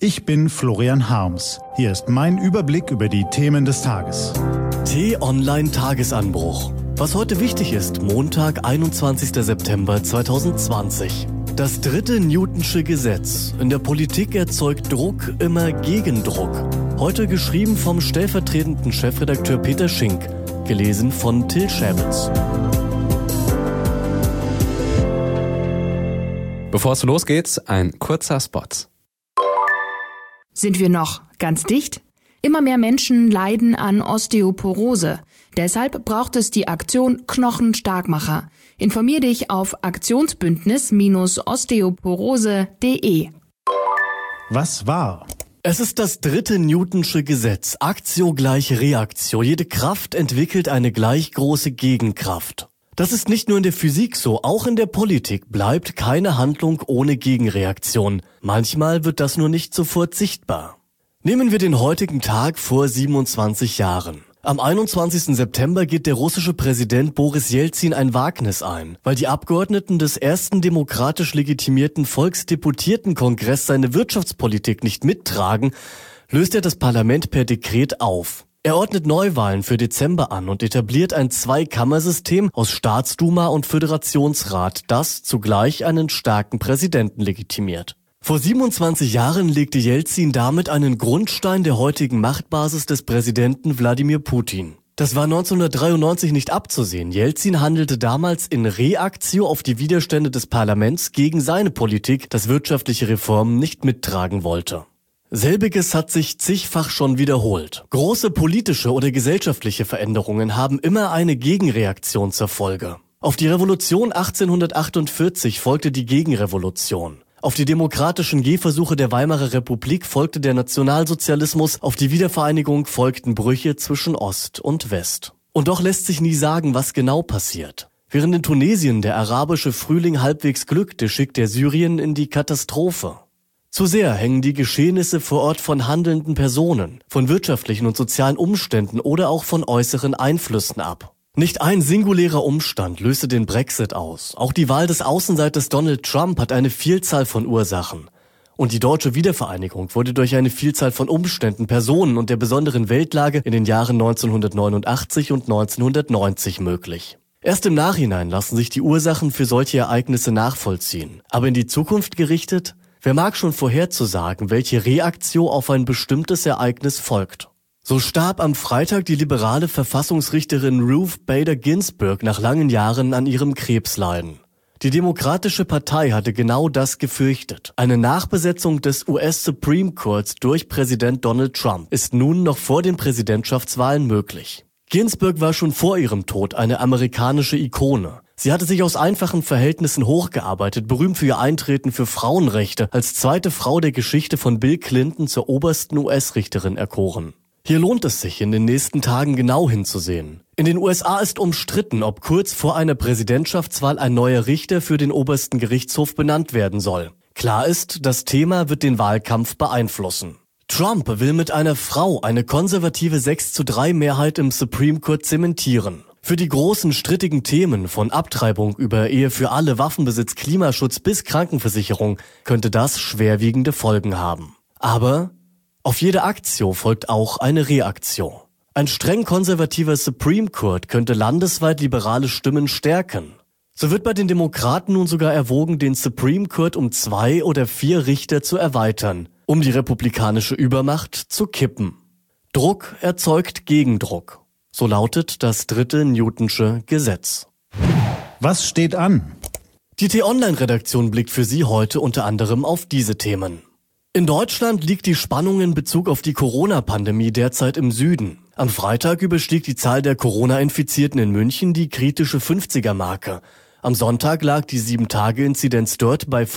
Ich bin Florian Harms. Hier ist mein Überblick über die Themen des Tages. T-Online-Tagesanbruch. Was heute wichtig ist, Montag, 21. September 2020. Das dritte Newtonsche Gesetz. In der Politik erzeugt Druck immer Gegendruck. Heute geschrieben vom stellvertretenden Chefredakteur Peter Schink. Gelesen von Till Schäbitz. Bevor es losgeht, ein kurzer Spot. Sind wir noch ganz dicht? Immer mehr Menschen leiden an Osteoporose. Deshalb braucht es die Aktion Knochenstarkmacher. Informier dich auf aktionsbündnis-osteoporose.de. Was war? Es ist das dritte Newtonsche Gesetz. Aktio gleich Reaktio. Jede Kraft entwickelt eine gleich große Gegenkraft. Das ist nicht nur in der Physik so, auch in der Politik bleibt keine Handlung ohne Gegenreaktion. Manchmal wird das nur nicht sofort sichtbar. Nehmen wir den heutigen Tag vor 27 Jahren. Am 21. September geht der russische Präsident Boris Jelzin ein Wagnis ein. Weil die Abgeordneten des ersten demokratisch legitimierten Volksdeputiertenkongresses seine Wirtschaftspolitik nicht mittragen, löst er das Parlament per Dekret auf. Er ordnet Neuwahlen für Dezember an und etabliert ein Zweikammersystem aus Staatsduma und Föderationsrat, das zugleich einen starken Präsidenten legitimiert. Vor 27 Jahren legte Jelzin damit einen Grundstein der heutigen Machtbasis des Präsidenten Wladimir Putin. Das war 1993 nicht abzusehen. Jelzin handelte damals in Reaktio auf die Widerstände des Parlaments gegen seine Politik, das wirtschaftliche Reformen nicht mittragen wollte. Selbiges hat sich zigfach schon wiederholt. Große politische oder gesellschaftliche Veränderungen haben immer eine Gegenreaktion zur Folge. Auf die Revolution 1848 folgte die Gegenrevolution. Auf die demokratischen Gehversuche der Weimarer Republik folgte der Nationalsozialismus, auf die Wiedervereinigung folgten Brüche zwischen Ost und West. Und doch lässt sich nie sagen, was genau passiert. Während in Tunesien der arabische Frühling halbwegs glückte, schickt er Syrien in die Katastrophe. Zu sehr hängen die Geschehnisse vor Ort von handelnden Personen, von wirtschaftlichen und sozialen Umständen oder auch von äußeren Einflüssen ab. Nicht ein singulärer Umstand löste den Brexit aus. Auch die Wahl des Außenseiters Donald Trump hat eine Vielzahl von Ursachen. Und die deutsche Wiedervereinigung wurde durch eine Vielzahl von Umständen, Personen und der besonderen Weltlage in den Jahren 1989 und 1990 möglich. Erst im Nachhinein lassen sich die Ursachen für solche Ereignisse nachvollziehen. Aber in die Zukunft gerichtet? Wer mag schon vorherzusagen, welche Reaktio auf ein bestimmtes Ereignis folgt? So starb am Freitag die liberale Verfassungsrichterin Ruth Bader Ginsburg nach langen Jahren an ihrem Krebsleiden. Die Demokratische Partei hatte genau das gefürchtet. Eine Nachbesetzung des US Supreme Courts durch Präsident Donald Trump ist nun noch vor den Präsidentschaftswahlen möglich. Ginsburg war schon vor ihrem Tod eine amerikanische Ikone. Sie hatte sich aus einfachen Verhältnissen hochgearbeitet, berühmt für ihr Eintreten für Frauenrechte, als zweite Frau der Geschichte von Bill Clinton zur obersten US-Richterin erkoren. Hier lohnt es sich, in den nächsten Tagen genau hinzusehen. In den USA ist umstritten, ob kurz vor einer Präsidentschaftswahl ein neuer Richter für den obersten Gerichtshof benannt werden soll. Klar ist, das Thema wird den Wahlkampf beeinflussen. Trump will mit einer Frau eine konservative 6:3 Mehrheit im Supreme Court zementieren. Für die großen strittigen Themen von Abtreibung über Ehe für alle, Waffenbesitz, Klimaschutz bis Krankenversicherung könnte das schwerwiegende Folgen haben. Aber auf jede Aktio folgt auch eine Reaktio. Ein streng konservativer Supreme Court könnte landesweit liberale Stimmen stärken. So wird bei den Demokraten nun sogar erwogen, den Supreme Court um 2 oder 4 Richter zu erweitern, um die republikanische Übermacht zu kippen. Druck erzeugt Gegendruck. So lautet das dritte Newtonsche Gesetz. Was steht an? Die T-Online-Redaktion blickt für Sie heute unter anderem auf diese Themen. In Deutschland liegt die Spannung in Bezug auf die Corona-Pandemie derzeit im Süden. Am Freitag überstieg die Zahl der Corona-Infizierten in München die kritische 50er-Marke. Am Sonntag lag die 7-Tage-Inzidenz dort bei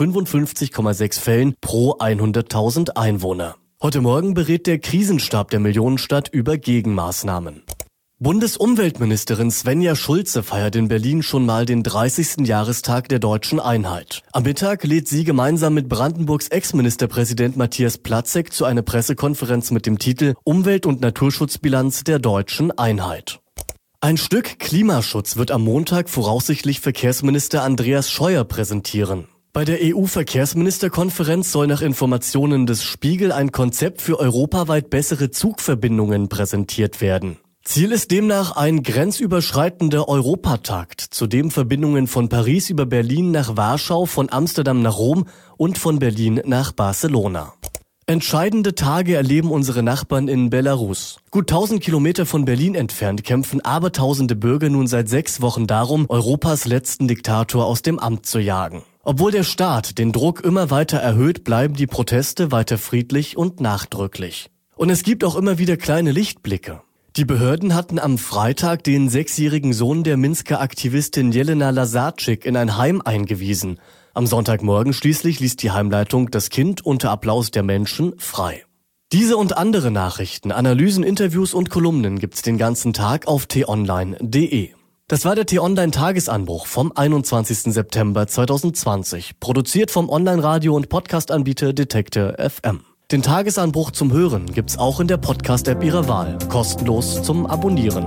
55,6 Fällen pro 100.000 Einwohner. Heute Morgen berät der Krisenstab der Millionenstadt über Gegenmaßnahmen. Bundesumweltministerin Svenja Schulze feiert in Berlin schon mal den 30. Jahrestag der deutschen Einheit. Am Mittag lädt sie gemeinsam mit Brandenburgs Ex-Ministerpräsident Matthias Platzek zu einer Pressekonferenz mit dem Titel Umwelt- und Naturschutzbilanz der deutschen Einheit. Ein Stück Klimaschutz wird am Montag voraussichtlich Verkehrsminister Andreas Scheuer präsentieren. Bei der EU-Verkehrsministerkonferenz soll nach Informationen des Spiegel ein Konzept für europaweit bessere Zugverbindungen präsentiert werden. Ziel ist demnach ein grenzüberschreitender Europatakt, zu dem Verbindungen von Paris über Berlin nach Warschau, von Amsterdam nach Rom und von Berlin nach Barcelona. Entscheidende Tage erleben unsere Nachbarn in Belarus. Gut 1000 Kilometer von Berlin entfernt kämpfen abertausende Bürger nun seit 6 Wochen darum, Europas letzten Diktator aus dem Amt zu jagen. Obwohl der Staat den Druck immer weiter erhöht, bleiben die Proteste weiter friedlich und nachdrücklich. Und es gibt auch immer wieder kleine Lichtblicke. Die Behörden hatten am Freitag den 6-jährigen Sohn der Minsker Aktivistin Jelena Lazarczyk in ein Heim eingewiesen. Am Sonntagmorgen schließlich ließ die Heimleitung das Kind unter Applaus der Menschen frei. Diese und andere Nachrichten, Analysen, Interviews und Kolumnen gibt's den ganzen Tag auf t-online.de. Das war der T-Online-Tagesanbruch vom 21. September 2020, produziert vom Online-Radio- und Podcast-Anbieter Detektor FM. Den Tagesanbruch zum Hören gibt's auch in der Podcast-App Ihrer Wahl, kostenlos zum Abonnieren.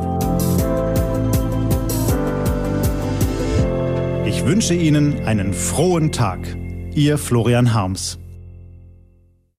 Ich wünsche Ihnen einen frohen Tag. Ihr Florian Harms.